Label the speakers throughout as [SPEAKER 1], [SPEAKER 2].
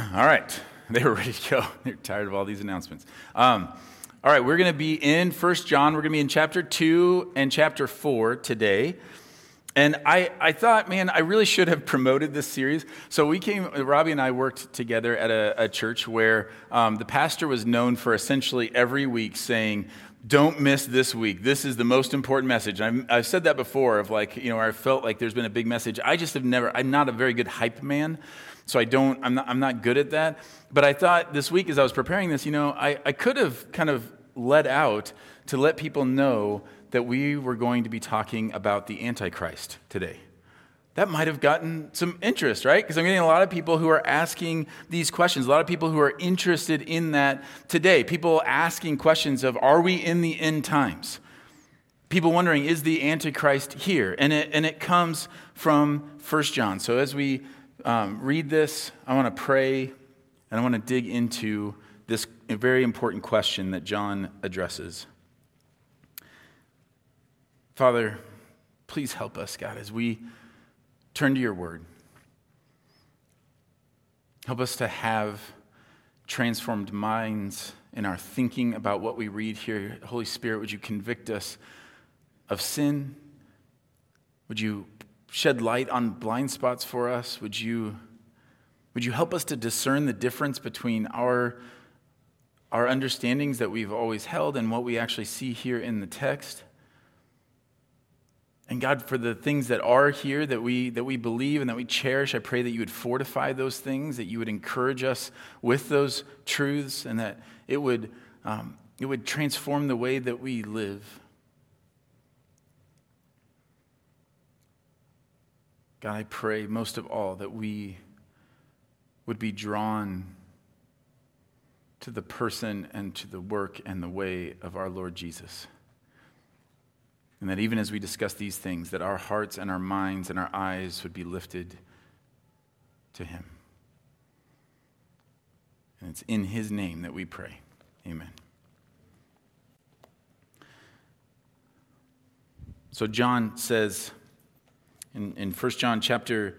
[SPEAKER 1] All right, they were ready to go. They're tired of all these announcements. All right, we're going to be in 1 John. We're going to be in chapter 2 and chapter 4 today. And I thought, man, I really should have promoted this series. So Robbie and I worked together at a church where the pastor was known for essentially every week saying, don't miss this week. This is the most important message. I've said that before of like, where I felt like there's been a big message. I just have never, I'm not a very good hype man. So I'm not good at that. But I thought this week as I was preparing this, I could have kind of let out to let people know that we were going to be talking about the Antichrist today. That might have gotten some interest, right? Because I'm getting a lot of people who are asking these questions, a lot of people who are interested in that today. People asking questions of, are we in the end times? People wondering, is the Antichrist here? And it comes from 1 John. So as we read this, I want to pray, and I want to dig into this very important question that John addresses. Father, please help us, God, as we turn to your word. Help us to have transformed minds in our thinking about what we read here. Holy Spirit, would you convict us of sin? Would you shed light on blind spots for us? Would you help us to discern the difference between our understandings that we've always held and what we actually see here in the text? And God, for the things that are here that we believe and that we cherish, I pray that you would fortify those things, that you would encourage us with those truths, and that it would transform the way that we live. God, I pray most of all that we would be drawn to the person and to the work and the way of our Lord Jesus. And that even as we discuss these things, that our hearts and our minds and our eyes would be lifted to him. And it's in his name that we pray. Amen. So John says in 1 John chapter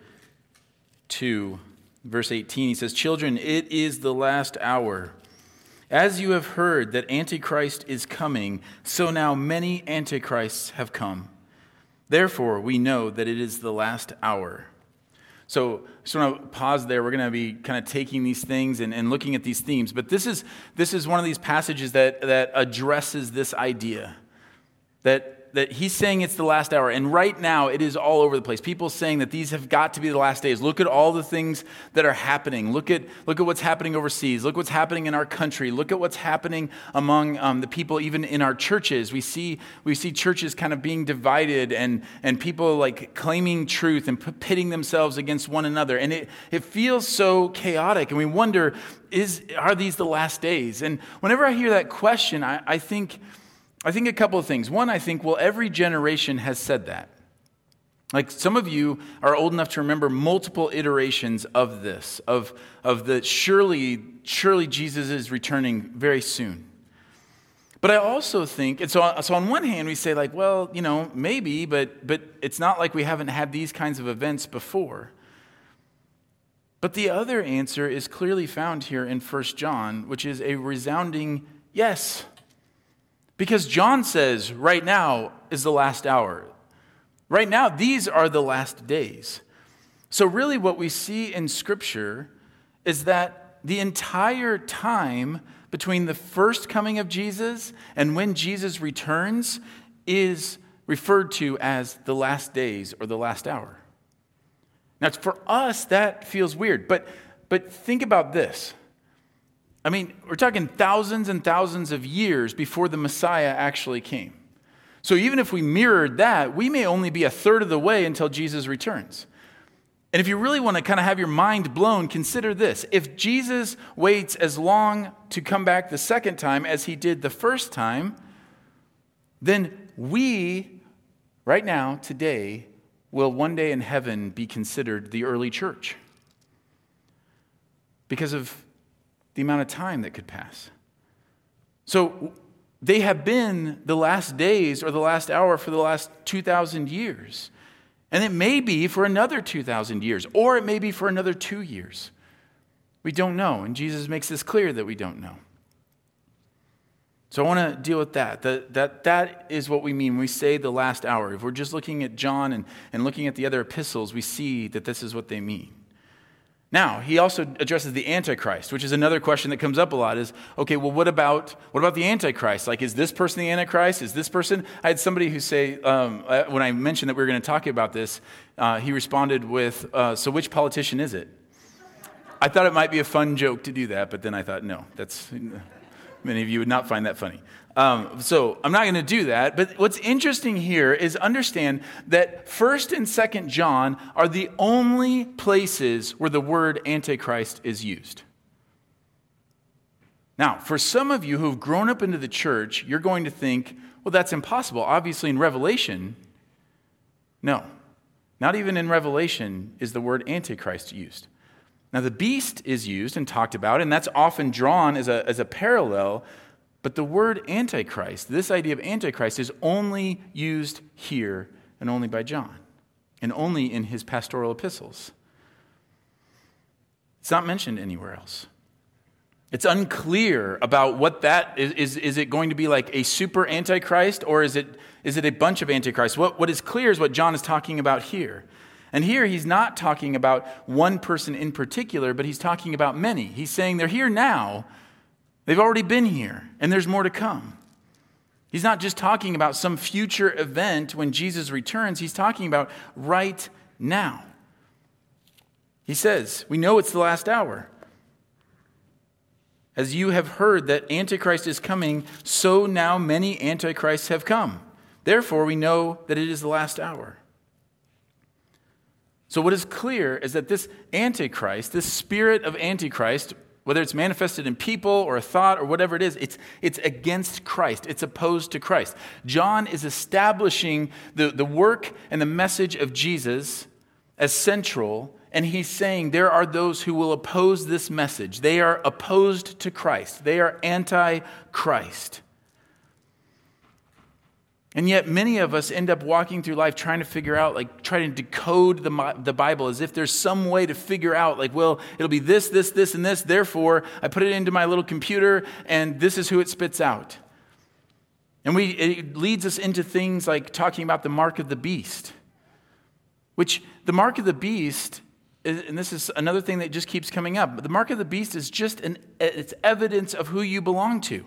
[SPEAKER 1] 2, verse 18, he says, "Children, it is the last hour. As you have heard that Antichrist is coming, so now many Antichrists have come. Therefore, we know that it is the last hour." So I just want to pause there. We're going to be kind of taking these things and looking at these themes. But this is one of these passages that addresses this idea that he's saying it's the last hour. And right now, it is all over the place. People saying that these have got to be the last days. Look at all the things that are happening. Look at what's happening overseas. Look what's happening in our country. Look at what's happening among the people, even in our churches. We see churches kind of being divided and people like claiming truth and pitting themselves against one another. And it feels so chaotic. And we wonder, are these the last days? And whenever I hear that question, I think a couple of things. One, I think, well, every generation has said that. Like some of you are old enough to remember multiple iterations of this, of the surely Jesus is returning very soon. But I also think, and so on one hand we say like, well, maybe, but it's not like we haven't had these kinds of events before. But the other answer is clearly found here in 1 John, which is a resounding yes. Because John says, right now is the last hour. Right now, these are the last days. So really what we see in Scripture is that the entire time between the first coming of Jesus and when Jesus returns is referred to as the last days or the last hour. Now, for us, that feels weird. But think about this. I mean, we're talking thousands and thousands of years before the Messiah actually came. So even if we mirrored that, we may only be a third of the way until Jesus returns. And if you really want to kind of have your mind blown, consider this. If Jesus waits as long to come back the second time as he did the first time, then we, right now, today, will one day in heaven be considered the early church. Because of the amount of time that could pass. So they have been the last days or the last hour for the last 2,000 years. And it may be for another 2,000 years, or it may be for another 2 years. We don't know, and Jesus makes this clear that we don't know. So I want to deal with that. That is what we mean when we say the last hour. If we're just looking at John and looking at the other epistles, we see that this is what they mean. Now, he also addresses the Antichrist, which is another question that comes up a lot is, okay, well, what about the Antichrist? Like, is this person the Antichrist? Is this person? I had somebody who say, when I mentioned that we were going to talk about this, he responded with, so which politician is it? I thought it might be a fun joke to do that, but then I thought, no, many of you would not find that funny. So I'm not going to do that. But what's interesting here is understand that 1st and 2nd John are the only places where the word Antichrist is used. Now, for some of you who have grown up into the church, you're going to think, well, that's impossible. Obviously, in Revelation, no. Not even in Revelation is the word Antichrist used. Now, the beast is used and talked about, and that's often drawn as a parallel. But the word Antichrist, this idea of Antichrist, is only used here and only by John, and only in his pastoral epistles. It's not mentioned anywhere else. It's unclear about what that is. Is it going to be like a super Antichrist, or is it a bunch of Antichrists? What is clear is what John is talking about here. And here he's not talking about one person in particular, but he's talking about many. He's saying they're here now. They've already been here, and there's more to come. He's not just talking about some future event when Jesus returns. He's talking about right now. He says, we know it's the last hour. As you have heard that Antichrist is coming, so now many Antichrists have come. Therefore, we know that it is the last hour. So what is clear is that this Antichrist, this spirit of Antichrist, whether it's manifested in people or a thought or whatever it is, it's against Christ. It's opposed to Christ. John is establishing the work and the message of Jesus as central, and he's saying there are those who will oppose this message. They are opposed to Christ. They are anti-Christ. And yet many of us end up walking through life trying to figure out, trying to decode the Bible as if there's some way to figure out, well, it'll be this, this, this, and this. Therefore, I put it into my little computer, and this is who it spits out. And it leads us into things like talking about the mark of the beast, which the mark of the beast, and this is another thing that just keeps coming up, but the mark of the beast is just it's evidence of who you belong to.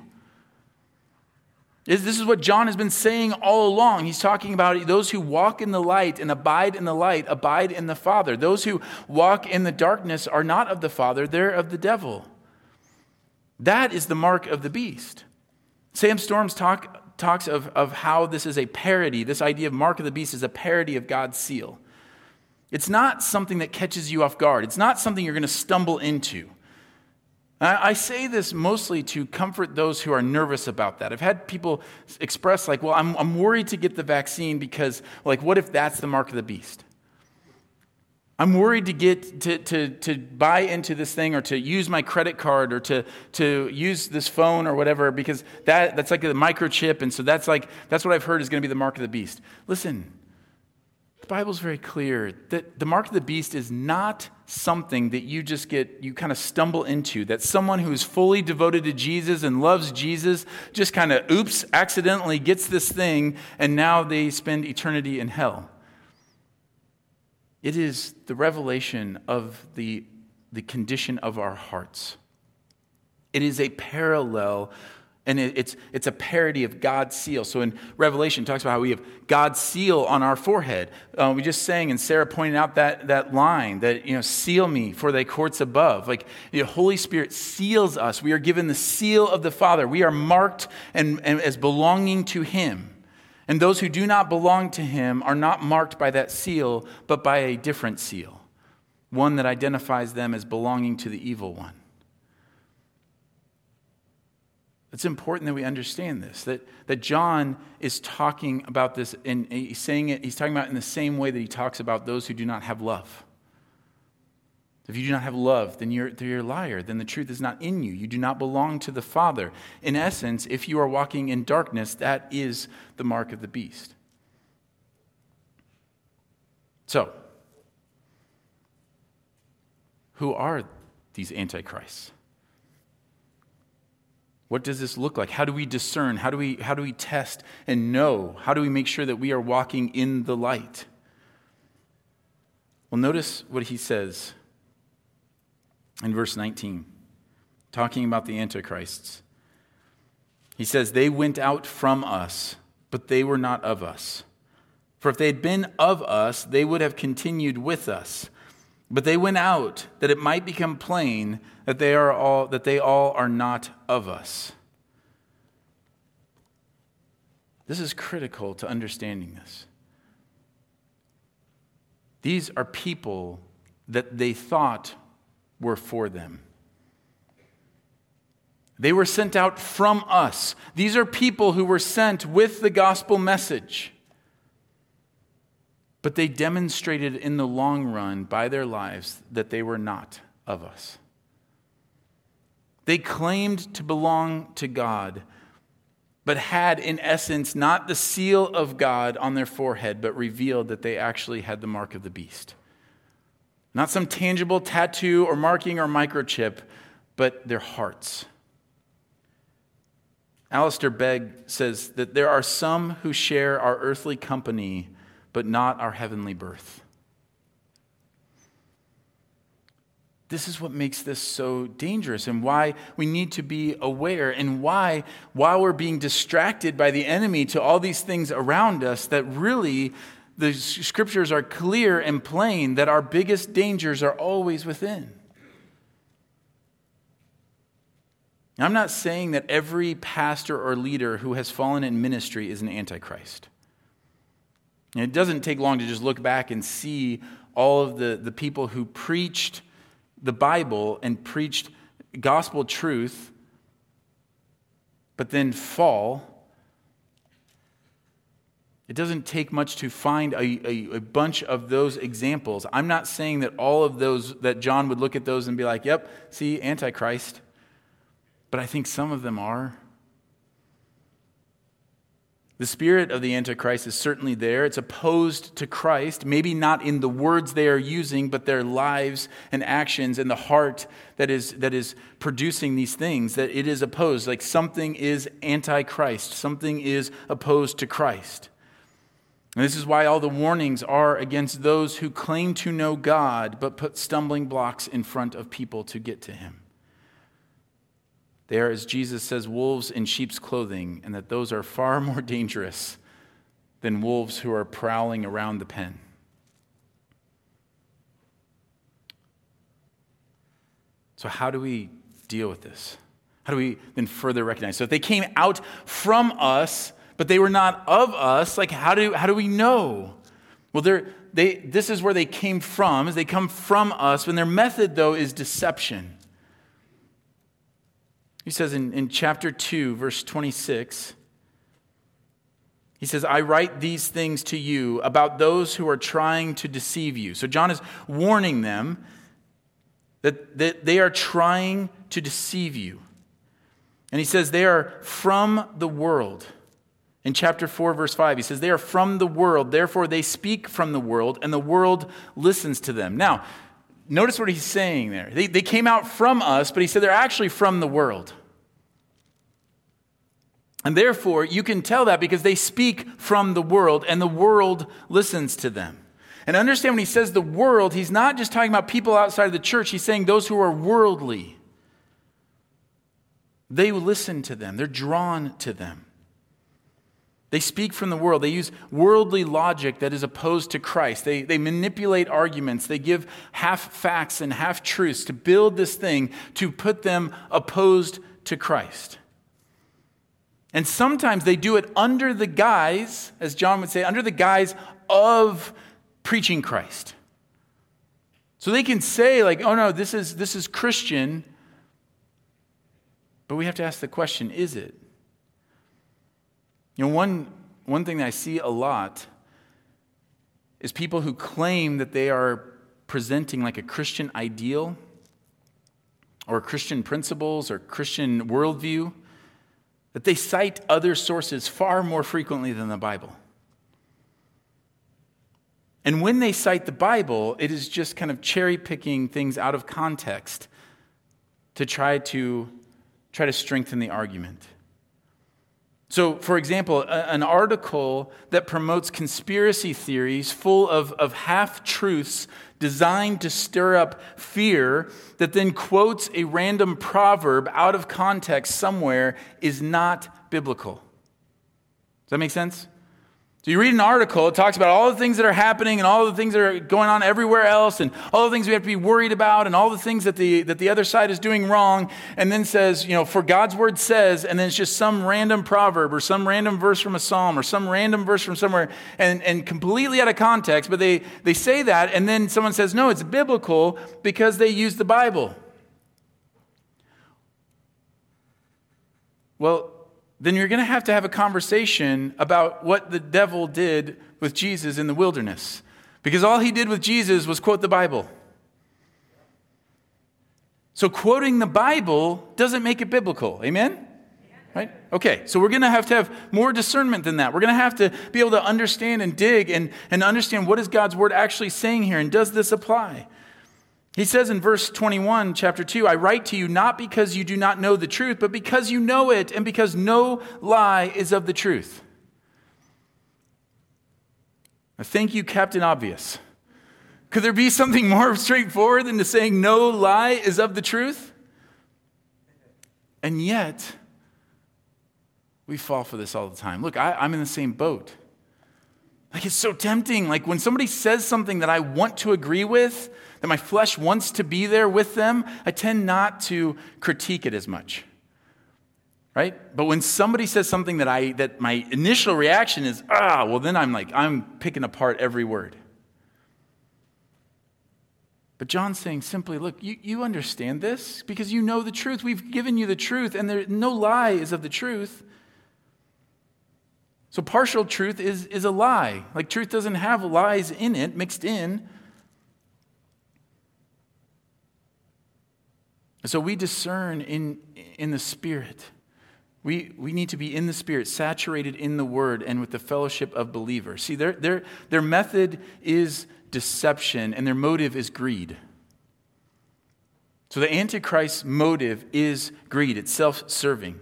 [SPEAKER 1] This is what John has been saying all along. He's talking about those who walk in the light and abide in the light, abide in the Father. Those who walk in the darkness are not of the Father, they're of the devil. That is the mark of the beast. Sam Storms talks of how this is a parody. This idea of mark of the beast is a parody of God's seal. It's not something that catches you off guard. It's not something you're going to stumble into. I say this mostly to comfort those who are nervous about that. I've had people express I'm worried to get the vaccine because, what if that's the mark of the beast? I'm worried to get to buy into this thing or to use my credit card or to use this phone or whatever because that's like a microchip, and so that's what I've heard is going to be the mark of the beast. Listen, the Bible's very clear that the mark of the beast is not something that you kind of stumble into, that someone who is fully devoted to Jesus and loves Jesus just kind of, accidentally gets this thing, and now they spend eternity in hell. It is the revelation of the condition of our hearts. It is a parallel, and it's a parody of God's seal. So in Revelation, it talks about how we have God's seal on our forehead. We just sang, and Sarah pointed out that line that, seal me for thy courts above. The Holy Spirit seals us. We are given the seal of the Father. We are marked and as belonging to Him. And those who do not belong to Him are not marked by that seal, but by a different seal, one that identifies them as belonging to the evil one. It's important that we understand this, that John is talking about this, and he's talking about it in the same way that he talks about those who do not have love. If you do not have love, then you're a liar. Then the truth is not in you. You do not belong to the Father. In essence, if you are walking in darkness, that is the mark of the beast. So, who are these antichrists? What does this look like? How do we discern? How do we test and know? How do we make sure that we are walking in the light? Well, notice what he says in verse 19, talking about the antichrists. He says, they went out from us, but they were not of us. For if they had been of us, they would have continued with us. But they went out, that it might become plain that they all are not of us. This is critical to understanding this. These are people that they thought were for them. They were sent out from us. These are people who were sent with the gospel message. But they demonstrated in the long run by their lives that they were not of us. They claimed to belong to God, but had in essence not the seal of God on their forehead, but revealed that they actually had the mark of the beast. Not some tangible tattoo or marking or microchip, but their hearts. Alistair Begg says that there are some who share our earthly company, but not our heavenly birth. This is what makes this so dangerous and why we need to be aware, and why, while we're being distracted by the enemy to all these things around us, that really the scriptures are clear and plain that our biggest dangers are always within. Now, I'm not saying that every pastor or leader who has fallen in ministry is an antichrist. And it doesn't take long to just look back and see all of the people who preached the Bible and preached gospel truth, but then fall. It doesn't take much to find a bunch of those examples. I'm not saying that all of those, that John would look at those and be like, yep, see, Antichrist. But I think some of them are. The spirit of the Antichrist is certainly there. It's opposed to Christ, maybe not in the words they are using, but their lives and actions and the heart that is producing these things, that it is opposed. Like something is anti-Christ, something is opposed to Christ. And this is why all the warnings are against those who claim to know God, but put stumbling blocks in front of people to get to him. They are, as Jesus says, wolves in sheep's clothing, and that those are far more dangerous than wolves who are prowling around the pen. So how do we deal with this? How do we then further recognize? So if they came out from us, but they were not of us, like how do we know? Well, this is where they came from, is they come from us, and their method, though, is deception. He says in chapter 2, verse 26, he says, I write these things to you about those who are trying to deceive you. So John is warning them that they are trying to deceive you. And he says they are from the world. In chapter 4, verse 5, he says they are from the world, therefore they speak from the world, and the world listens to them. Now, notice what he's saying there. They came out from us, but he said they're actually from the world. And therefore, you can tell that because they speak from the world, and the world listens to them. And understand when he says the world, he's not just talking about people outside of the church. He's saying those who are worldly. They listen to them. They're drawn to them. They speak from the world. They use worldly logic that is opposed to Christ. They manipulate arguments. They give half facts and half truths to build this thing to put them opposed to Christ. And sometimes they do it under the guise, as John would say, under the guise of preaching Christ. So they can say like, oh no, this is Christian, but we have to ask the question, is it? You know, one thing that I see a lot is people who claim that they are presenting like a Christian ideal or Christian principles or Christian worldview, that they cite other sources far more frequently than the Bible. And when they cite the Bible, it is just kind of cherry-picking things out of context to try to strengthen the argument. So, for example, an article that promotes conspiracy theories full of half-truths designed to stir up fear that then quotes a random proverb out of context somewhere is not biblical. Does that make sense? So you read an article, it talks about all the things that are happening and all the things that are going on everywhere else and all the things we have to be worried about and all the things that the other side is doing wrong, and then says, for God's word says, and then it's just some random proverb or some random verse from a psalm or some random verse from somewhere and completely out of context, but they say that, and then someone says, no, it's biblical because they use the Bible. Well, then you're going to have a conversation about what the devil did with Jesus in the wilderness. Because all he did with Jesus was quote the Bible. So quoting the Bible doesn't make it biblical. Amen? Right? Okay, so we're going to have more discernment than that. We're going to have to be able to understand and dig and understand what is God's word actually saying here, and does this apply? He says in verse 21, chapter 2, I write to you not because you do not know the truth, but because you know it, and because no lie is of the truth. Now, thank you, Captain Obvious. Could there be something more straightforward than to saying no lie is of the truth? And yet, we fall for this all the time. Look, I'm in the same boat. Like, it's so tempting. Like, when somebody says something that I want to agree with, that my flesh wants to be there with them, I tend not to critique it as much. Right? But when somebody says something that my initial reaction is, well, then I'm picking apart every word. But John's saying simply, look, you understand this because you know the truth. We've given you the truth, and no lie is of the truth. So partial truth is a lie. Like, truth doesn't have lies in it, mixed in. So we discern in the Spirit. We need to be in the Spirit, saturated in the Word and with the fellowship of believers. See, their method is deception, and their motive is greed. So the Antichrist's motive is greed. It's self-serving.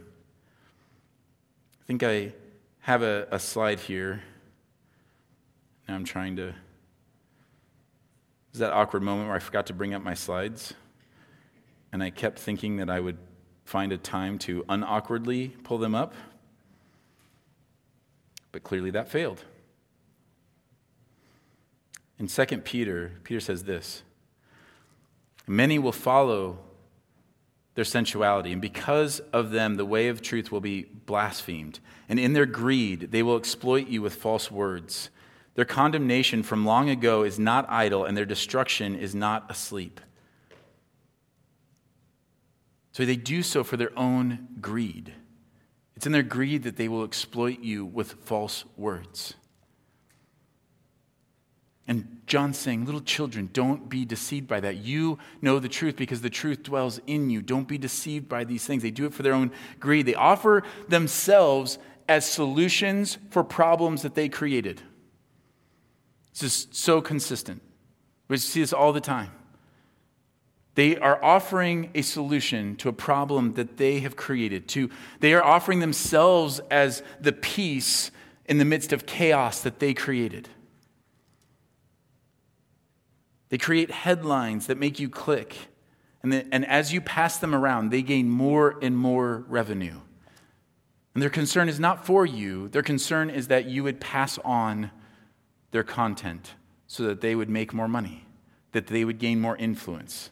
[SPEAKER 1] I think I have a slide here. Now I'm trying to... Is that awkward moment where I forgot to bring up my slides? And I kept thinking that I would find a time to unawkwardly pull them up. But clearly that failed. In 2 Peter says this, many will follow their sensuality, and because of them the way of truth will be blasphemed. And in their greed they will exploit you with false words. Their condemnation from long ago is not idle, and their destruction is not asleep. So they do so for their own greed. It's in their greed that they will exploit you with false words. And John's saying, little children, don't be deceived by that. You know the truth because the truth dwells in you. Don't be deceived by these things. They do it for their own greed. They offer themselves as solutions for problems that they created. This is so consistent. We see this all the time. They are offering a solution to a problem that they have created. They are offering themselves as the peace in the midst of chaos that they created. They create headlines that make you click. And as you pass them around, they gain more and more revenue. And their concern is not for you. Their concern is that you would pass on their content so that they would make more money, that they would gain more influence.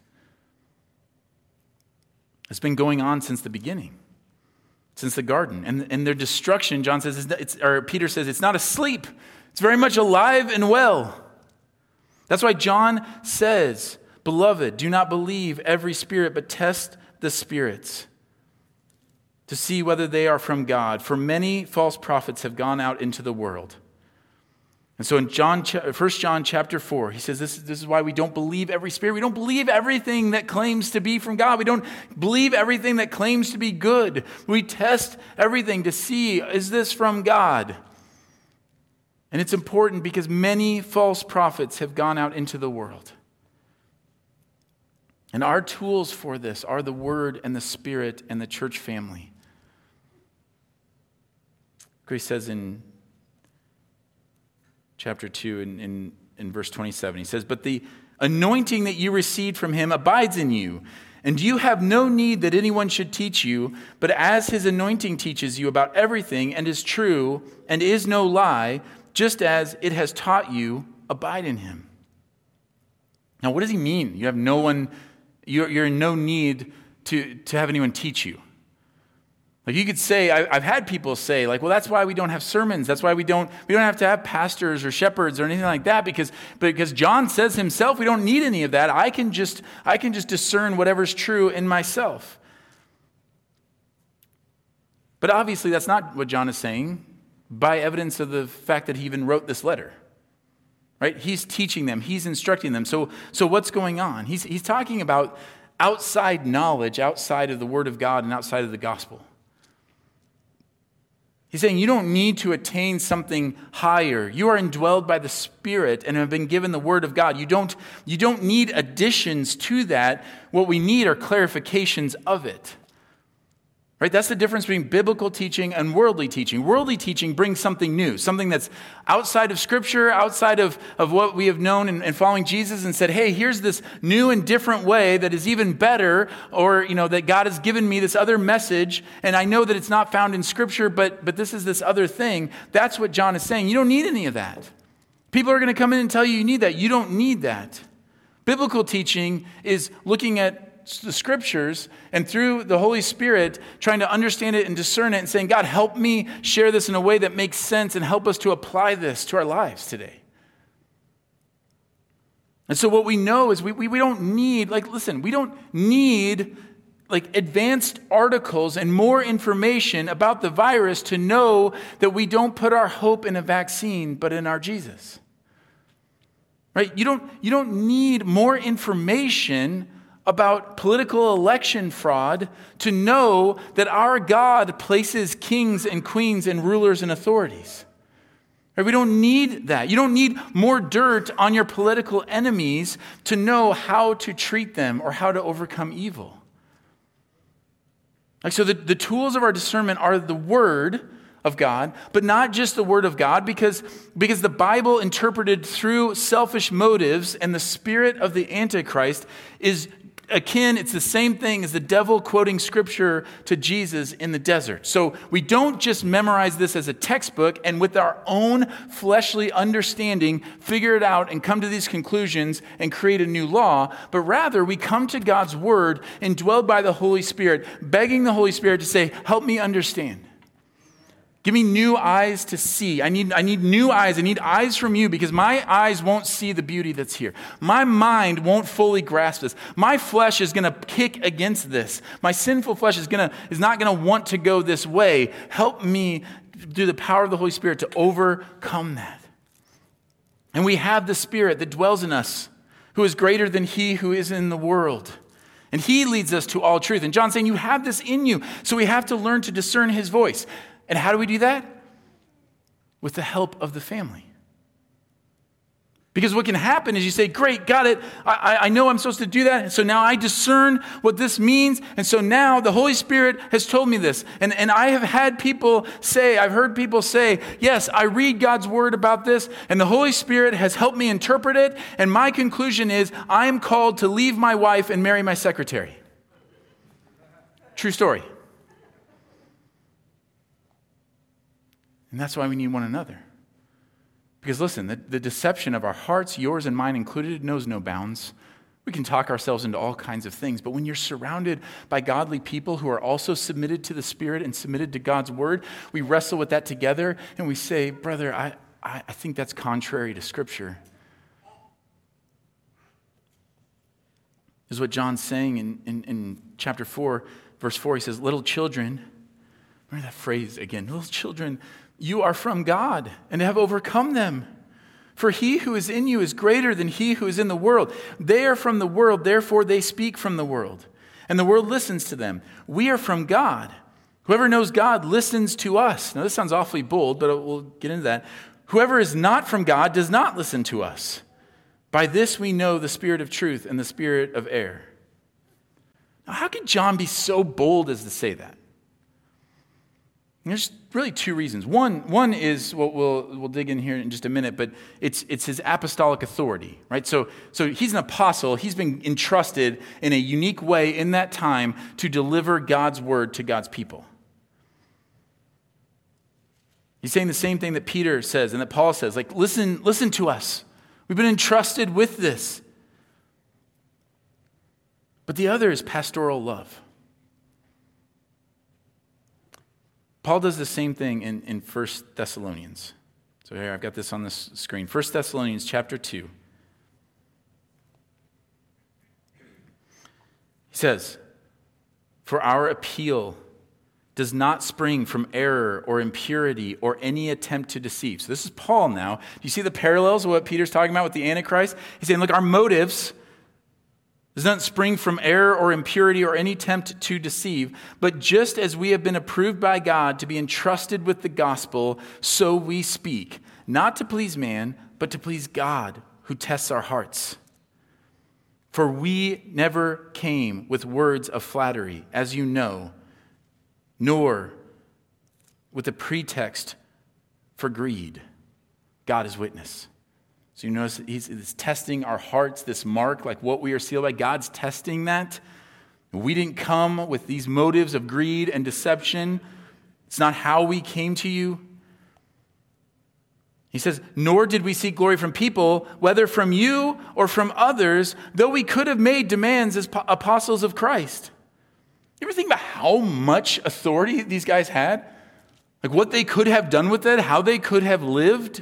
[SPEAKER 1] It's been going on since the beginning, since the garden. And their destruction, John says, Peter says, it's not asleep. It's very much alive and well. That's why John says, beloved, do not believe every spirit, but test the spirits to see whether they are from God. For many false prophets have gone out into the world. And so in 1 John chapter 4, he says this is why we don't believe every spirit. We don't believe everything that claims to be from God. We don't believe everything that claims to be good. We test everything to see, is this from God? And it's important because many false prophets have gone out into the world. And our tools for this are the Word and the Spirit and the church family. Grace says in chapter 2 in verse 27, he says, "But the anointing that you received from him abides in you, and you have no need that anyone should teach you, but as his anointing teaches you about everything and is true and is no lie, just as it has taught you, abide in him." Now, what does he mean? You have no one, you're in no need to have anyone teach you. Like you could say, I've had people say, like, well, that's why we don't have sermons. That's why we don't have to have pastors or shepherds or anything like that, because John says himself, we don't need any of that. I can just discern whatever's true in myself. But obviously, that's not what John is saying, by evidence of the fact that he even wrote this letter. Right? He's teaching them. He's instructing them. So what's going on? He's talking about outside knowledge, outside of the Word of God and outside of the gospel. He's saying you don't need to attain something higher. You are indwelled by the Spirit and have been given the Word of God. You don't need additions to that. What we need are clarifications of it. Right? That's the difference between biblical teaching and worldly teaching. Worldly teaching brings something new, something that's outside of Scripture, outside of what we have known and following Jesus, and said, hey, here's this new and different way that is even better, or that God has given me this other message, and I know that it's not found in Scripture, but this is this other thing. That's what John is saying. You don't need any of that. People are going to come in and tell you need that. You don't need that. Biblical teaching is looking at the Scriptures and through the Holy Spirit trying to understand it and discern it and saying, God, help me share this in a way that makes sense and help us to apply this to our lives today. And so what we know is we don't need, we don't need advanced articles and more information about the virus to know that we don't put our hope in a vaccine, but in our Jesus. Right? You don't need more information about political election fraud to know that our God places kings and queens and rulers and authorities. Right? We don't need that. You don't need more dirt on your political enemies to know how to treat them or how to overcome evil. So the tools of our discernment are the Word of God, but not just the Word of God, because the Bible interpreted through selfish motives and the spirit of the Antichrist is akin, it's the same thing as the devil quoting Scripture to Jesus in the desert. So we don't just memorize this as a textbook and with our own fleshly understanding figure it out and come to these conclusions and create a new law, but rather we come to God's Word indwelled by the Holy Spirit, begging the Holy Spirit to say, help me understand. Give me new eyes to see. I need new eyes. I need eyes from you because my eyes won't see the beauty that's here. My mind won't fully grasp this. My flesh is going to kick against this. My sinful flesh is not going to want to go this way. Help me through the power of the Holy Spirit to overcome that. And we have the Spirit that dwells in us, who is greater than he who is in the world. And he leads us to all truth. And John's saying you have this in you, so we have to learn to discern his voice. And how do we do that? With the help of the family. Because what can happen is you say, great, got it. I know I'm supposed to do that. And so now I discern what this means. And so now the Holy Spirit has told me this. And I have had people say, I've heard people say, yes, I read God's Word about this. And the Holy Spirit has helped me interpret it. And my conclusion is I am called to leave my wife and marry my secretary. True story. And that's why we need one another. Because listen, the deception of our hearts, yours and mine included, knows no bounds. We can talk ourselves into all kinds of things, but when you're surrounded by godly people who are also submitted to the Spirit and submitted to God's Word, we wrestle with that together and we say, brother, I think that's contrary to Scripture. This is what John's saying in chapter 4, verse 4. He says, little children, remember that phrase again, little children, you are from God and have overcome them. For he who is in you is greater than he who is in the world. They are from the world, therefore they speak from the world. And the world listens to them. We are from God. Whoever knows God listens to us. Now this sounds awfully bold, but we'll get into that. Whoever is not from God does not listen to us. By this we know the spirit of truth and the spirit of error. How could John be so bold as to say that? And there's really two reasons. One is what we'll dig in here in just a minute, but it's his apostolic authority, right? So he's an apostle. He's been entrusted in a unique way in that time to deliver God's word to God's people. He's saying the same thing that Peter says and that Paul says, like, listen to us. We've been entrusted with this. But the other is pastoral love. Paul does the same thing in 1 Thessalonians. So here, I've got this on the screen. 1 Thessalonians chapter 2. He says, "For our appeal does not spring from error or impurity or any attempt to deceive." So this is Paul now. Do you see the parallels of what Peter's talking about with the Antichrist? He's saying, look, our motives does not spring from error or impurity or any attempt to deceive, but just as we have been approved by God to be entrusted with the gospel, so we speak, not to please man, but to please God, who tests our hearts. For we never came with words of flattery, as you know, nor with a pretext for greed. God is witness. So you notice he's testing our hearts, this mark, like what we are sealed by. God's testing that. We didn't come with these motives of greed and deception. It's not how we came to you. He says, nor did we seek glory from people, whether from you or from others, though we could have made demands as apostles of Christ. You ever think about how much authority these guys had? Like what they could have done with it, how they could have lived?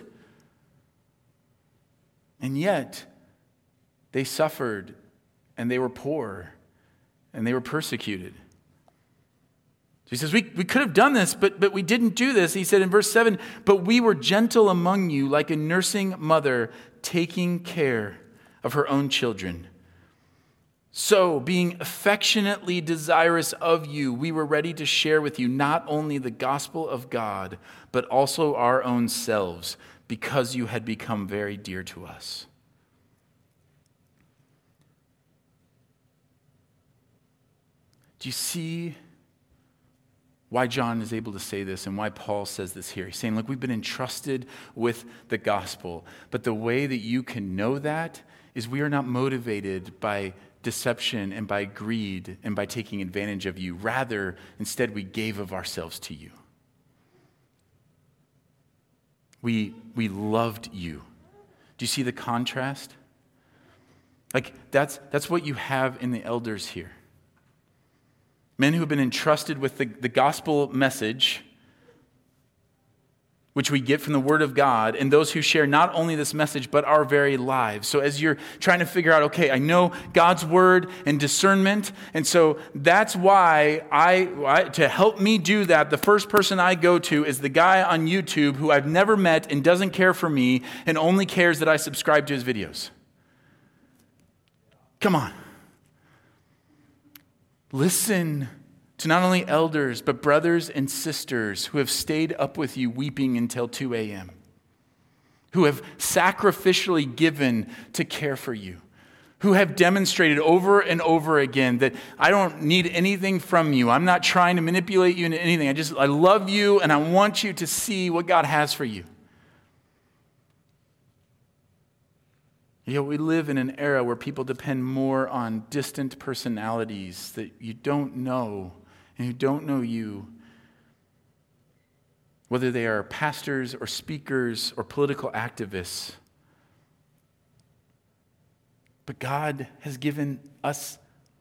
[SPEAKER 1] And yet, they suffered, and they were poor, and they were persecuted. So he says, we could have done this, but we didn't do this. He said in verse 7, "But we were gentle among you, like a nursing mother taking care of her own children. So, being affectionately desirous of you, we were ready to share with you not only the gospel of God, but also our own selves, because you had become very dear to us." Do you see why John is able to say this and why Paul says this here? He's saying, look, we've been entrusted with the gospel, but the way that you can know that is we are not motivated by deception and by greed and by taking advantage of you. Rather, instead, we gave of ourselves to you. We loved you. Do you see the contrast? Like that's what you have in the elders here. Men who have been entrusted with the gospel message, which we get from the Word of God, and those who share not only this message, but our very lives. So as you're trying to figure out, okay, I know God's Word and discernment, and so that's why to help me do that, the first person I go to is the guy on YouTube who I've never met and doesn't care for me and only cares that I subscribe to his videos. Come on. Listen to not only elders, but brothers and sisters who have stayed up with you weeping until 2 a.m., who have sacrificially given to care for you, who have demonstrated over and over again that I don't need anything from you. I'm not trying to manipulate you into anything. I love you and I want you to see what God has for you. Yet we live in an era where people depend more on distant personalities that you don't know and who don't know you, whether they are pastors or speakers or political activists. But God has given us.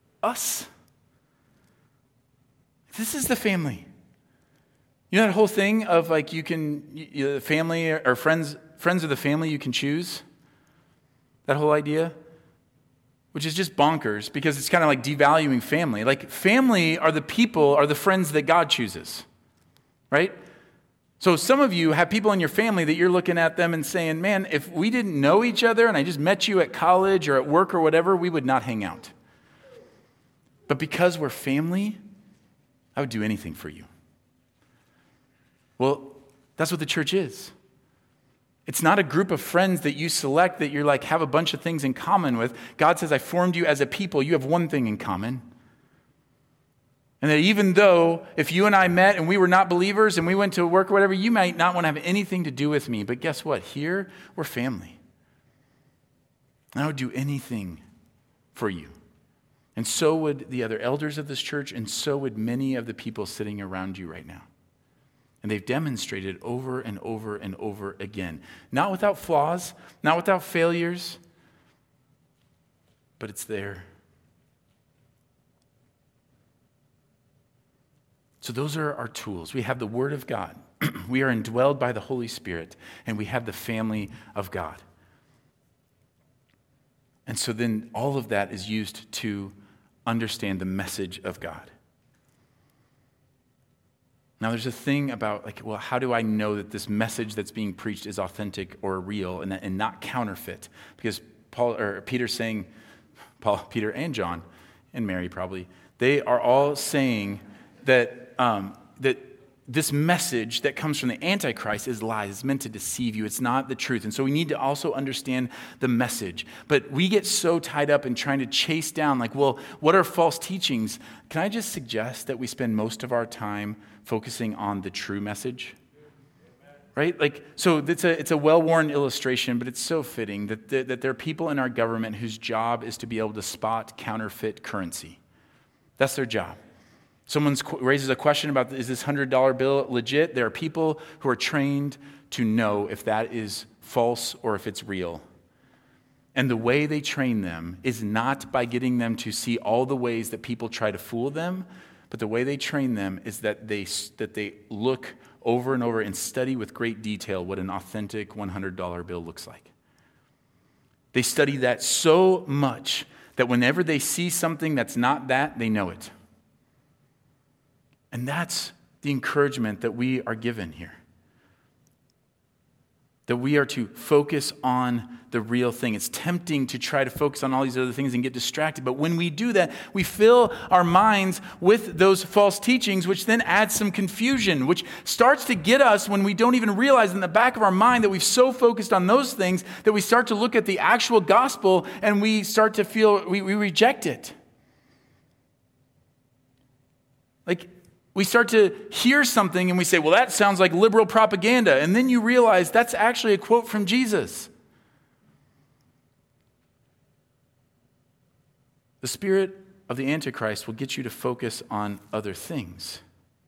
[SPEAKER 1] This is the family. You know that whole thing of like family or friends of the family you can choose? That whole idea? Which is just bonkers because it's kind of like devaluing family. Like family are the friends that God chooses, right? So some of you have people in your family that you're looking at them and saying, man, if we didn't know each other and I just met you at college or at work or whatever, we would not hang out. But because we're family, I would do anything for you. Well, that's what the church is. It's not a group of friends that you select that you're like have a bunch of things in common with. God says, I formed you as a people. You have one thing in common. And that even though if you and I met and we were not believers and we went to work or whatever, you might not want to have anything to do with me. But guess what? Here, we're family. And I would do anything for you. And so would the other elders of this church, and so would many of the people sitting around you right now. And they've demonstrated over and over and over again. Not without flaws, not without failures, but it's there. So those are our tools. We have the Word of God. We are indwelled by the Holy Spirit, and we have the family of God. And so then all of that is used to understand the message of God. Now, there's a thing about, well, how do I know that this message that's being preached is authentic or real and not counterfeit? Because Peter's saying, Peter and John, and Mary probably, they are all saying that that this message that comes from the Antichrist is lies. It's meant to deceive you. It's not the truth. And so we need to also understand the message. But we get so tied up in trying to chase down, what are false teachings? Can I just suggest that we spend most of our time focusing on the true message? Right? So it's a well-worn illustration, but it's so fitting that there are people in our government whose job is to be able to spot counterfeit currency. That's their job. Someone raises a question about, is this $100 bill legit? There are people who are trained to know if that is false or if it's real. And the way they train them is not by getting them to see all the ways that people try to fool them, but the way they train them is that they look over and over and study with great detail what an authentic $100 bill looks like. They study that so much that whenever they see something that's not that, they know it. And that's the encouragement that we are given here. That we are to focus on the real thing. It's tempting to try to focus on all these other things and get distracted. But when we do that, we fill our minds with those false teachings, which then adds some confusion, which starts to get us when we don't even realize in the back of our mind that we've so focused on those things that we start to look at the actual gospel and we start to feel we reject it. We start to hear something and we say, well, that sounds like liberal propaganda. And then you realize that's actually a quote from Jesus. The spirit of the Antichrist will get you to focus on other things.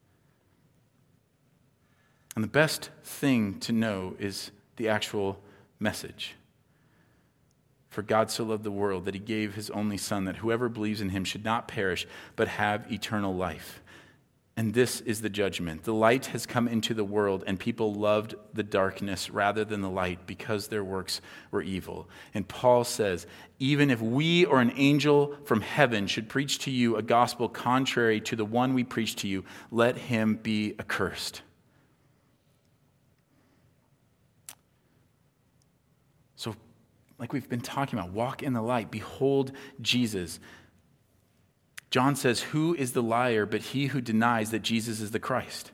[SPEAKER 1] And the best thing to know is the actual message. For God so loved the world that he gave his only Son, that whoever believes in him should not perish, but have eternal life. And this is the judgment. The light has come into the world, and people loved the darkness rather than the light because their works were evil. And Paul says, even if we or an angel from heaven should preach to you a gospel contrary to the one we preach to you, let him be accursed. So, like we've been talking about, walk in the light, behold Jesus. John says, who is the liar but he who denies that Jesus is the Christ?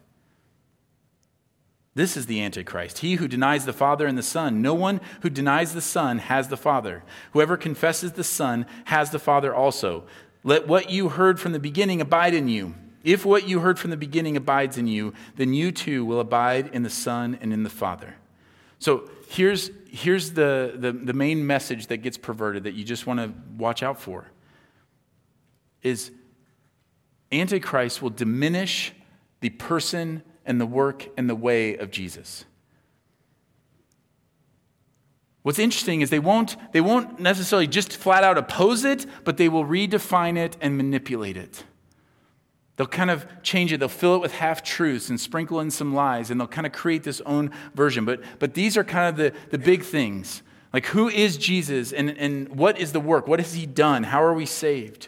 [SPEAKER 1] This is the Antichrist, he who denies the Father and the Son. No one who denies the Son has the Father. Whoever confesses the Son has the Father also. Let what you heard from the beginning abide in you. If what you heard from the beginning abides in you, then you too will abide in the Son and in the Father. So here's the main message that gets perverted that you just want to watch out for. Is Antichrist will diminish the person and the work and the way of Jesus. What's interesting is they won't necessarily just flat out oppose it, but they will redefine it and manipulate it. They'll kind of change it. They'll fill it with half-truths and sprinkle in some lies, and they'll kind of create this own version. But these are kind of the big things. Like, who is Jesus and what is the work? What has he done? How are we saved?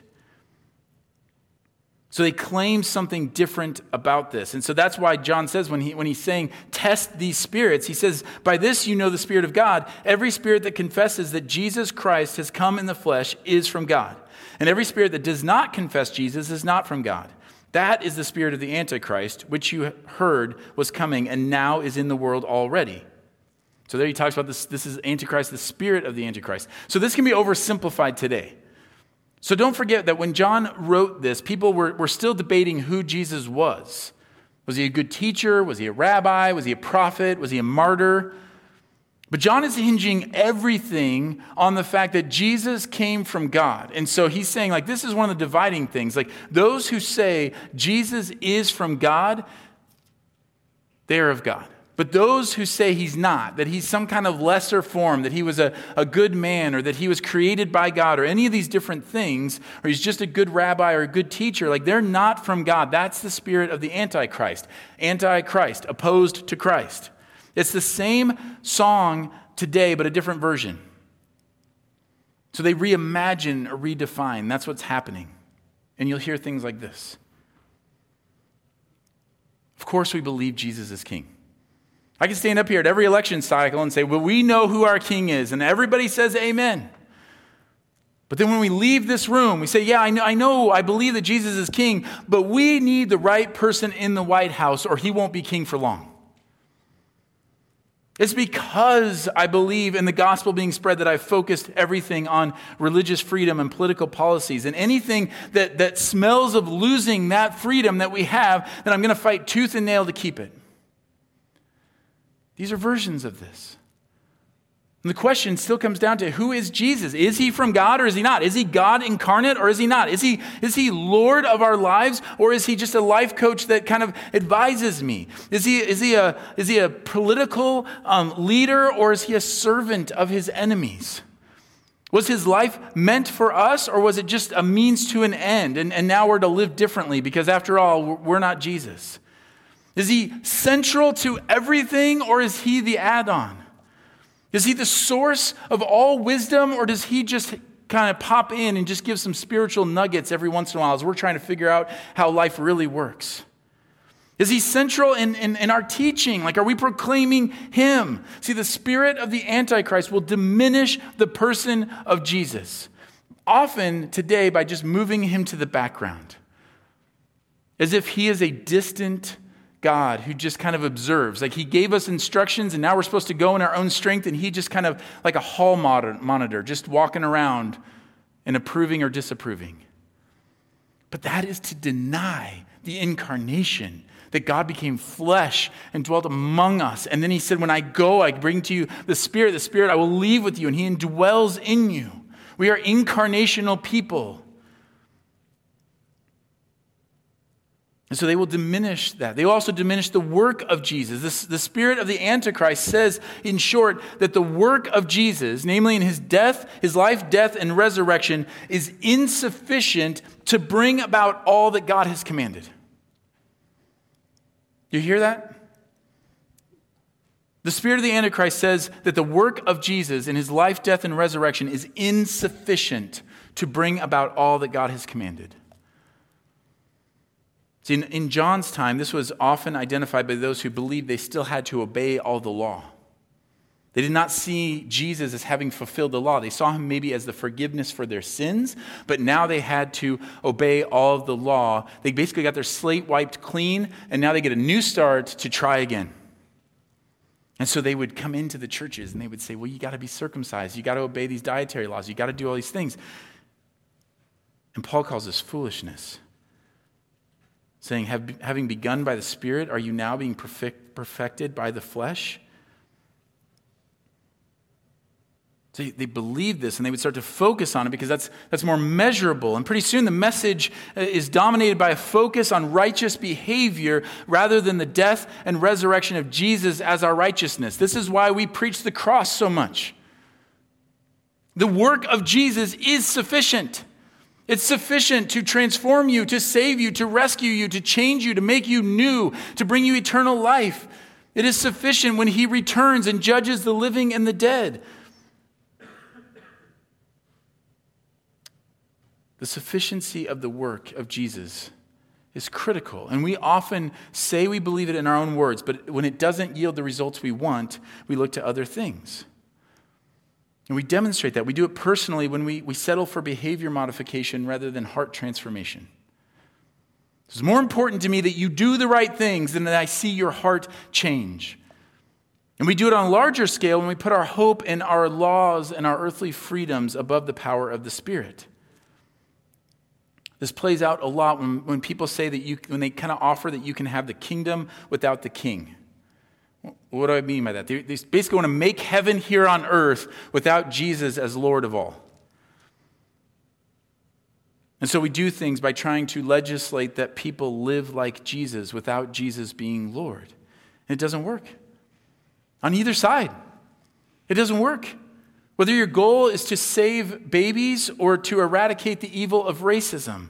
[SPEAKER 1] So they claim something different about this. And so that's why John says when he's saying, test these spirits, he says, by this you know the Spirit of God. Every spirit that confesses that Jesus Christ has come in the flesh is from God. And every spirit that does not confess Jesus is not from God. That is the spirit of the Antichrist, which you heard was coming and now is in the world already. So there he talks about this. This is Antichrist, the spirit of the Antichrist. So this can be oversimplified today. So don't forget that when John wrote this, people were still debating who Jesus was. Was he a good teacher? Was he a rabbi? Was he a prophet? Was he a martyr? But John is hinging everything on the fact that Jesus came from God. And so he's saying, like, this is one of the dividing things. Like, those who say Jesus is from God, they are of God. But those who say he's not, that he's some kind of lesser form, that he was a good man, or that he was created by God, or any of these different things, or he's just a good rabbi or a good teacher, like, they're not from God. That's the spirit of the Antichrist. Antichrist, opposed to Christ. It's the same song today, but a different version. So they reimagine or redefine. That's what's happening. And you'll hear things like this. Of course we believe Jesus is king. I can stand up here at every election cycle and say, well, we know who our king is. And everybody says amen. But then when we leave this room, we say, yeah, I believe that Jesus is king, but we need the right person in the White House or he won't be king for long. It's because I believe in the gospel being spread that I've focused everything on religious freedom and political policies. And anything that smells of losing that freedom that we have, then I'm going to fight tooth and nail to keep it. These are versions of this. And the question still comes down to, who is Jesus? Is he from God or is he not? Is he God incarnate or is he not? Is he Lord of our lives or is he just a life coach that kind of advises me? Is he a political leader or is he a servant of his enemies? Was his life meant for us or was it just a means to an end? And now we're to live differently because after all, we're not Jesus. Is he central to everything or is he the add-on? Is he the source of all wisdom or does he just kind of pop in and just give some spiritual nuggets every once in a while as we're trying to figure out how life really works? Is he central in our teaching? Like, are we proclaiming him? See, the spirit of the Antichrist will diminish the person of Jesus, often today by just moving him to the background, as if he is a distant God who just kind of observes. Like he gave us instructions and now we're supposed to go in our own strength and he just kind of like a hall monitor, just walking around and approving or disapproving. But that is to deny the incarnation, that God became flesh and dwelt among us. And then he said, when I go, I bring to you the Spirit I will leave with you and he indwells in you. We are incarnational people. And so they will diminish that. They will also diminish the work of Jesus. The spirit of the Antichrist says, in short, that the work of Jesus, namely in his death, his life, death, and resurrection, is insufficient to bring about all that God has commanded. You hear that? The spirit of the Antichrist says that the work of Jesus in his life, death, and resurrection is insufficient to bring about all that God has commanded. See, in John's time, this was often identified by those who believed they still had to obey all the law. They did not see Jesus as having fulfilled the law. They saw him maybe as the forgiveness for their sins, but now they had to obey all of the law. They basically got their slate wiped clean, and now they get a new start to try again. And so they would come into the churches and they would say, well, you got to be circumcised. You got to obey these dietary laws. You got to do all these things. And Paul calls this foolishness. Saying, having begun by the Spirit, are you now being perfected by the flesh? So they believed this and they would start to focus on it because that's more measurable. And pretty soon the message is dominated by a focus on righteous behavior rather than the death and resurrection of Jesus as our righteousness. This is why we preach the cross so much. The work of Jesus is sufficient. It's sufficient to transform you, to save you, to rescue you, to change you, to make you new, to bring you eternal life. It is sufficient when he returns and judges the living and the dead. The sufficiency of the work of Jesus is critical. And we often say we believe it in our own words, but when it doesn't yield the results we want, we look to other things. And we demonstrate that. We do it personally when we settle for behavior modification rather than heart transformation. It's more important to me that you do the right things than that I see your heart change. And we do it on a larger scale when we put our hope in our laws and our earthly freedoms above the power of the Spirit. This plays out a lot when people say that when they kind of offer that you can have the kingdom without the king. What do I mean by that? They basically want to make heaven here on earth without Jesus as Lord of all. And so we do things by trying to legislate that people live like Jesus without Jesus being Lord. And it doesn't work. On either side, it doesn't work. Whether your goal is to save babies or to eradicate the evil of racism.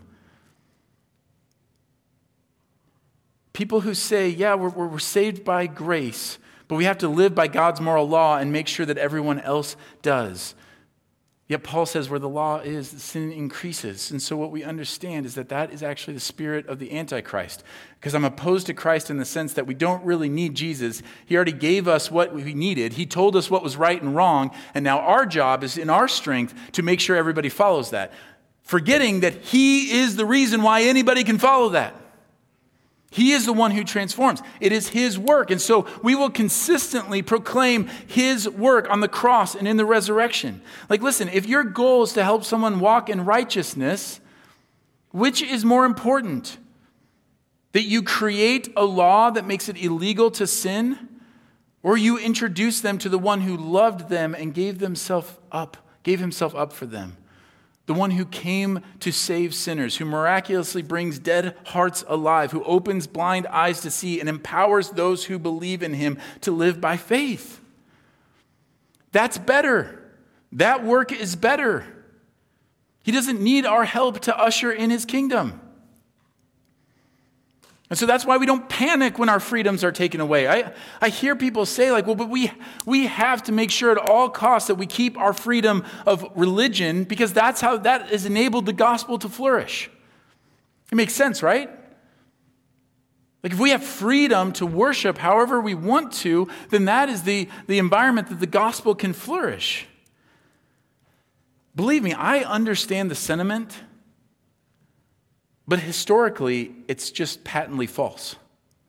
[SPEAKER 1] People who say, yeah, we're saved by grace, but we have to live by God's moral law and make sure that everyone else does. Yet Paul says where the law is, the sin increases. And so what we understand is that is actually the spirit of the Antichrist. Because I'm opposed to Christ in the sense that we don't really need Jesus. He already gave us what we needed. He told us what was right and wrong. And now our job is in our strength to make sure everybody follows that. Forgetting that he is the reason why anybody can follow that. He is the one who transforms. It is his work. And so we will consistently proclaim his work on the cross and in the resurrection. Like, listen, if your goal is to help someone walk in righteousness, which is more important? That you create a law that makes it illegal to sin, or you introduce them to the one who loved them and gave himself up for them? The one who came to save sinners, who miraculously brings dead hearts alive, who opens blind eyes to see and empowers those who believe in him to live by faith. That's better. That work is better. He doesn't need our help to usher in his kingdom. And so that's why we don't panic when our freedoms are taken away. I hear people say like, well, but we have to make sure at all costs that we keep our freedom of religion because that's how that has enabled the gospel to flourish. It makes sense, right? Like if we have freedom to worship however we want to, then that is the environment that the gospel can flourish. Believe me, I understand the sentiment. But historically, it's just patently false.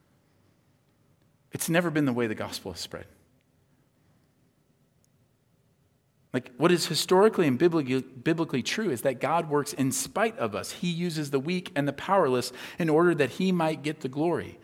[SPEAKER 1] It's never been the way the gospel has spread. Like what is historically and biblically true is that God works in spite of us. He uses the weak and the powerless in order that he might get the glory.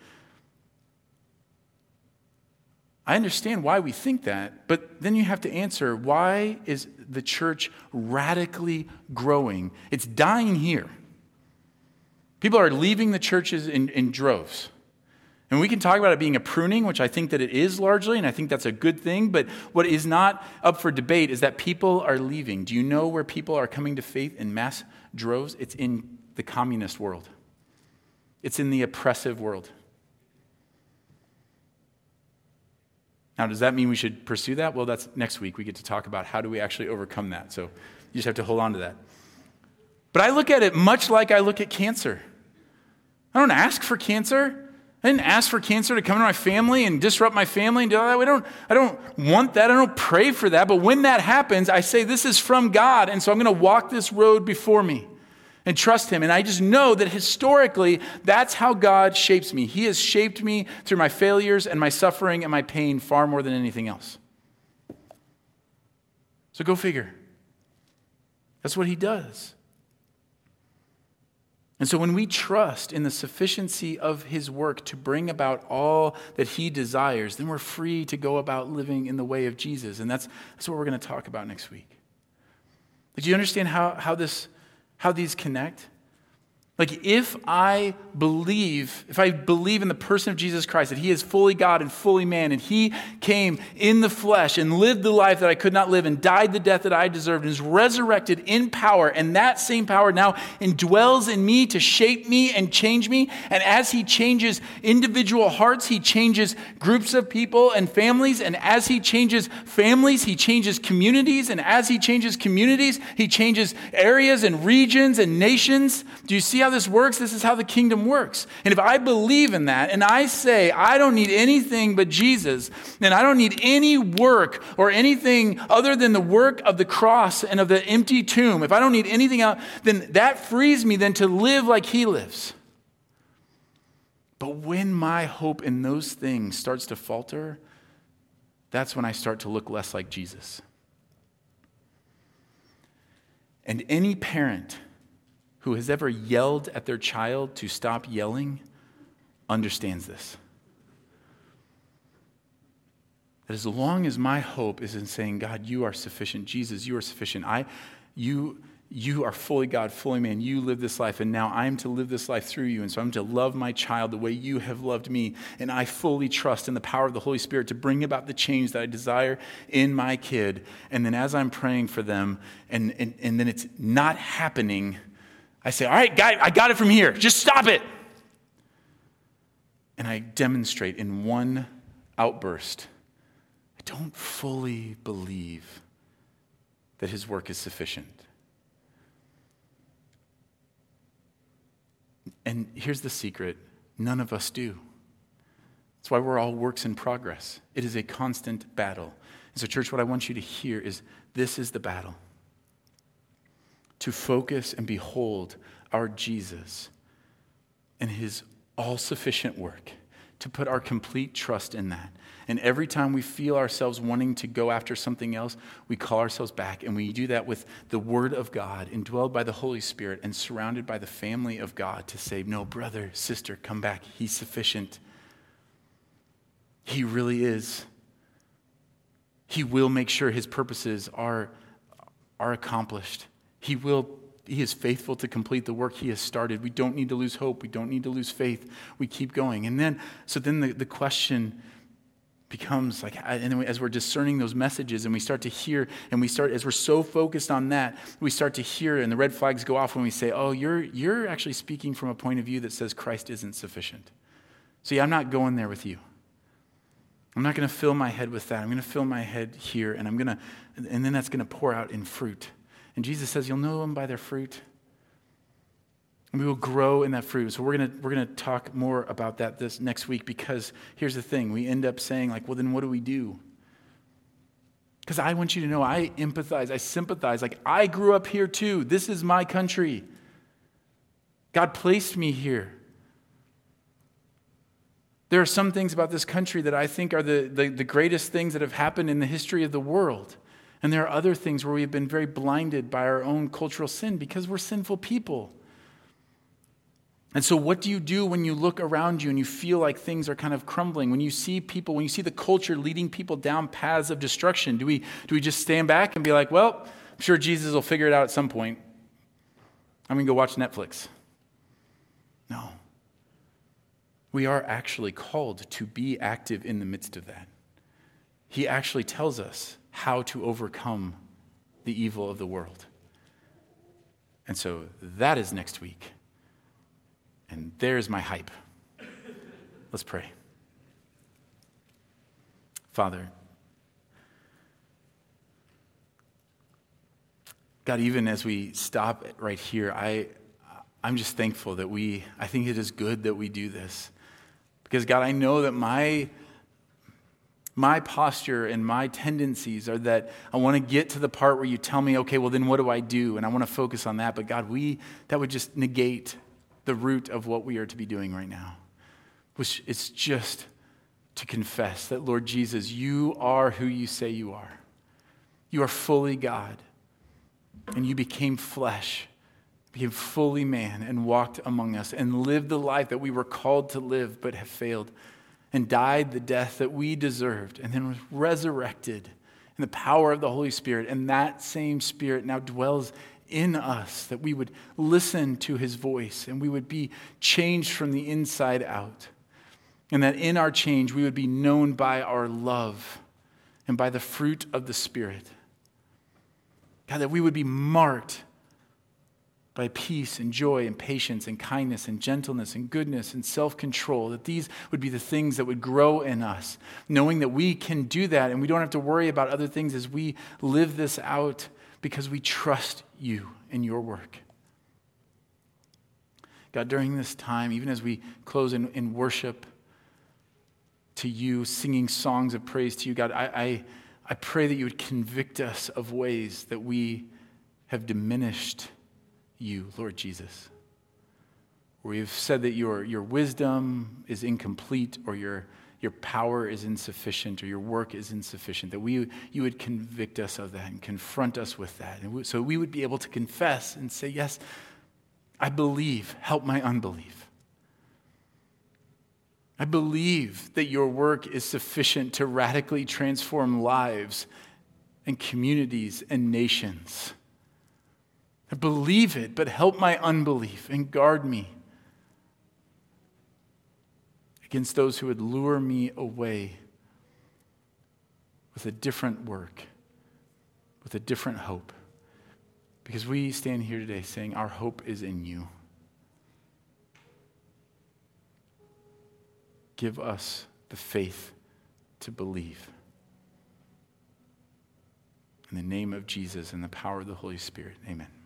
[SPEAKER 1] I understand why we think that, but then you have to answer, why is the church radically growing? It's dying here. People are leaving the churches in droves. And we can talk about it being a pruning, which I think that it is largely, and I think that's a good thing. But what is not up for debate is that people are leaving. Do you know where people are coming to faith in mass droves? It's in the communist world. It's in the oppressive world. Now, does that mean we should pursue that? Well, that's next week. We get to talk about how do we actually overcome that. So you just have to hold on to that. But I look at it much like I look at cancer. I don't ask for cancer. I didn't ask for cancer to come into my family and disrupt my family and do all that. I don't want that. I don't pray for that. But when that happens, I say this is from God. And so I'm going to walk this road before me and trust him. And I just know that historically, that's how God shapes me. He has shaped me through my failures and my suffering and my pain far more than anything else. So go figure. That's what he does. And so when we trust in the sufficiency of his work to bring about all that he desires, then we're free to go about living in the way of Jesus. And that's what we're going to talk about next week. Do you understand how these connect? Like if I believe in the person of Jesus Christ, that he is fully God and fully man, and he came in the flesh and lived the life that I could not live and died the death that I deserved and is resurrected in power, and that same power now indwells in me to shape me and change me. And as he changes individual hearts, he changes groups of people and families. And as he changes families, he changes communities. And as he changes communities, he changes areas and regions and nations. Do you see how this works? This is how the kingdom works. And if I believe in that and I say, I don't need anything but Jesus, and I don't need any work or anything other than the work of the cross and of the empty tomb, if I don't need anything else, then that frees me then to live like he lives. But when my hope in those things starts to falter, that's when I start to look less like Jesus. And any parent who has ever yelled at their child to stop yelling understands this. That as long as my hope is in saying, God, you are sufficient. Jesus, you are sufficient. You are fully God, fully man. You live this life, and now I'm to live this life through you. And so I'm to love my child the way you have loved me. And I fully trust in the power of the Holy Spirit to bring about the change that I desire in my kid. And then as I'm praying for them, and then it's not happening, I say, all right, guy, I got it from here. Just stop it. And I demonstrate in one outburst, I don't fully believe that his work is sufficient. And here's the secret, none of us do. That's why we're all works in progress. It is a constant battle. And so, church, what I want you to hear is this is the battle. To focus and behold our Jesus and his all-sufficient work, to put our complete trust in that. And every time we feel ourselves wanting to go after something else, we call ourselves back, and we do that with the Word of God, indwelled by the Holy Spirit and surrounded by the family of God to say, no, brother, sister, come back. He's sufficient. He really is. He will make sure his purposes are accomplished. He is faithful to complete the work he has started. We don't need to lose hope. We don't need to lose faith. We keep going. And then the question becomes like, and as we're discerning those messages and we start to hear, and as we're so focused on that, we start to hear, and the red flags go off when we say, oh, you're actually speaking from a point of view that says Christ isn't sufficient. See, I'm not going there with you. I'm not going to fill my head with that. I'm going to fill my head here, and then that's going to pour out in fruit. And Jesus says, you'll know them by their fruit. And we will grow in that fruit. So we're gonna talk more about that this next week, because here's the thing. We end up saying, like, well, then what do we do? Because I want you to know I empathize, I sympathize. Like, I grew up here too. This is my country. God placed me here. There are some things about this country that I think are the greatest things that have happened in the history of the world. And there are other things where we have been very blinded by our own cultural sin because we're sinful people. And so what do you do when you look around you and you feel like things are kind of crumbling? When you see people, when you see the culture leading people down paths of destruction, do we just stand back and be like, well, I'm sure Jesus will figure it out at some point. I'm going to go watch Netflix. No. We are actually called to be active in the midst of that. He actually tells us how to overcome the evil of the world. And so that is next week. And there's my hype. Let's pray. Father, God, even as we stop right here, I'm just thankful that I think it is good that we do this. Because God, I know that my posture and my tendencies are that I want to get to the part where you tell me, okay, well then what do I do? And I want to focus on that. But God, that would just negate the root of what we are to be doing right now, which is just to confess that, Lord Jesus, you are who you say you are. You are fully God, and you became flesh, became fully man, and walked among us and lived the life that we were called to live but have failed, and died the death that we deserved, and then was resurrected in the power of the Holy Spirit. And that same Spirit now dwells in us, that we would listen to his voice and we would be changed from the inside out. And that in our change, we would be known by our love and by the fruit of the Spirit. God, that we would be marked by peace and joy and patience and kindness and gentleness and goodness and self-control, that these would be the things that would grow in us, knowing that we can do that and we don't have to worry about other things as we live this out because we trust you and your work. God, during this time, even as we close in worship to you, singing songs of praise to you, God, I pray that you would convict us of ways that we have diminished you, Lord Jesus. Where we've said that your wisdom is incomplete, or your power is insufficient, or your work is insufficient, that you would convict us of that and confront us with that. And so we would be able to confess and say, yes, I believe. Help my unbelief. I believe that your work is sufficient to radically transform lives and communities and nations. I believe it, but help my unbelief and guard me against those who would lure me away with a different work, with a different hope. Because we stand here today saying our hope is in you. Give us the faith to believe. In the name of Jesus and the power of the Holy Spirit, amen.